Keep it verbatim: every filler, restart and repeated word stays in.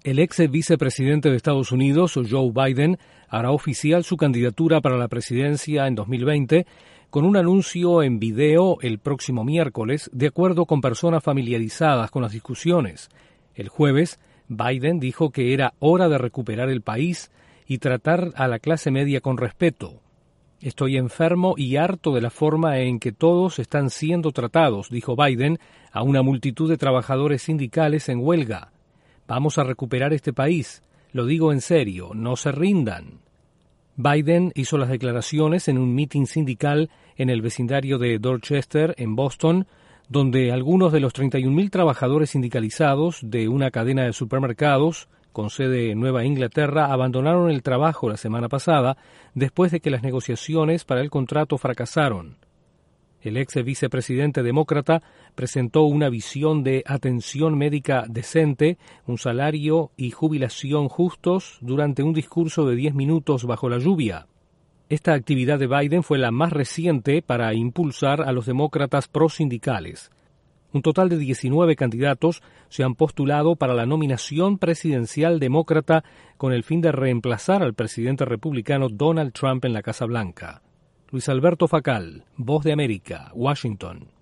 El ex vicepresidente de Estados Unidos, Joe Biden, hará oficial su candidatura para la presidencia en dos mil veinte con un anuncio en video el próximo miércoles, de acuerdo con personas familiarizadas con las discusiones. El jueves, Biden dijo que era hora de recuperar el país y tratar a la clase media con respeto. Estoy enfermo y harto de la forma en que todos están siendo tratados, dijo Biden a una multitud de trabajadores sindicales en huelga. Vamos a recuperar este país. Lo digo en serio, no se rindan. Biden hizo las declaraciones en un mitin sindical en el vecindario de Dorchester, en Boston, donde algunos de los treinta y un mil trabajadores sindicalizados de una cadena de supermercados con sede en Nueva Inglaterra abandonaron el trabajo la semana pasada después de que las negociaciones para el contrato fracasaron. El ex vicepresidente demócrata presentó una visión de atención médica decente, un salario y jubilación justos durante un discurso de diez minutos bajo la lluvia. Esta actividad de Biden fue la más reciente para impulsar a los demócratas prosindicales. Un total de diecinueve candidatos se han postulado para la nominación presidencial demócrata con el fin de reemplazar al presidente republicano Donald Trump en la Casa Blanca. Luis Alberto Facal, Voz de América, Washington.